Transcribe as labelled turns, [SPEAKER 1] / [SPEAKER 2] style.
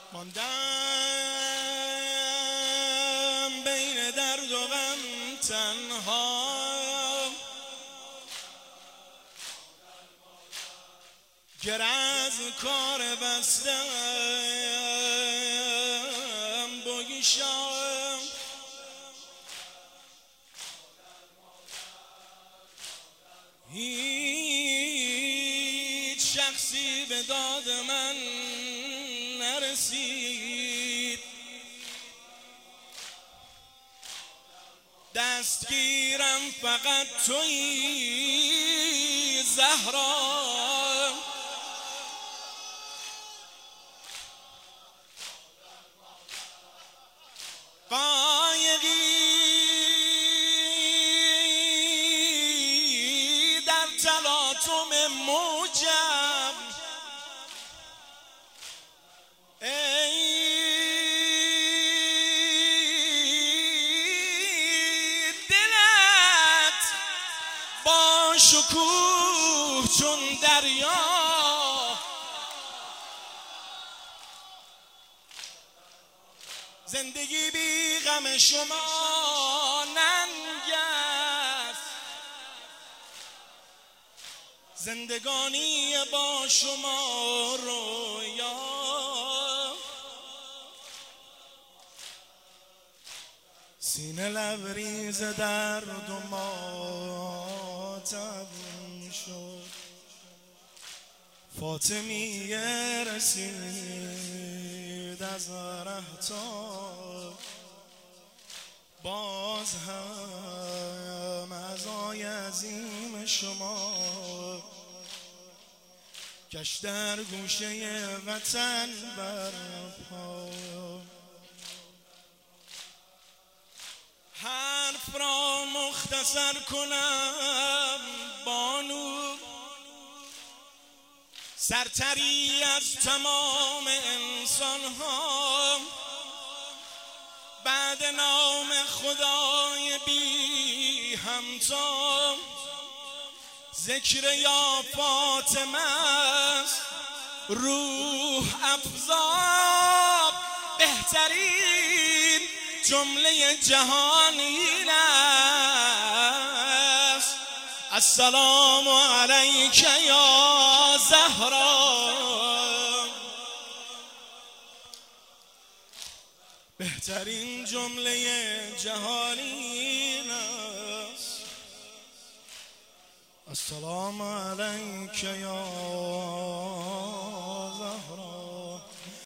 [SPEAKER 1] ماندم بین درد و غم تنها، گر از کار بستم بگشام، هیچ شخصی به داد من نرسید، دستگیرم فقط تویی زهرا، قایقی در تلاطم موجم، ای دلت با شکوه چون دریا، زندگی بی غم شما ننگ است، زندگانی با شما رویا، سینه لبریز درد و ماتم شد، فاطمیه رسید از رهتا، باز هم عزای عظیم شما کش در گوشه وطن برپا، حرف را مختصر کنم بانو، سرتری از تمام انسان ها، بعد نام خدای بی همتا، ذکر یا فاطمه است روح افزا، بهترین جمله جهان این است السلام علیک یا زهرا، بهترین جمله جهان این است السلام علیک یا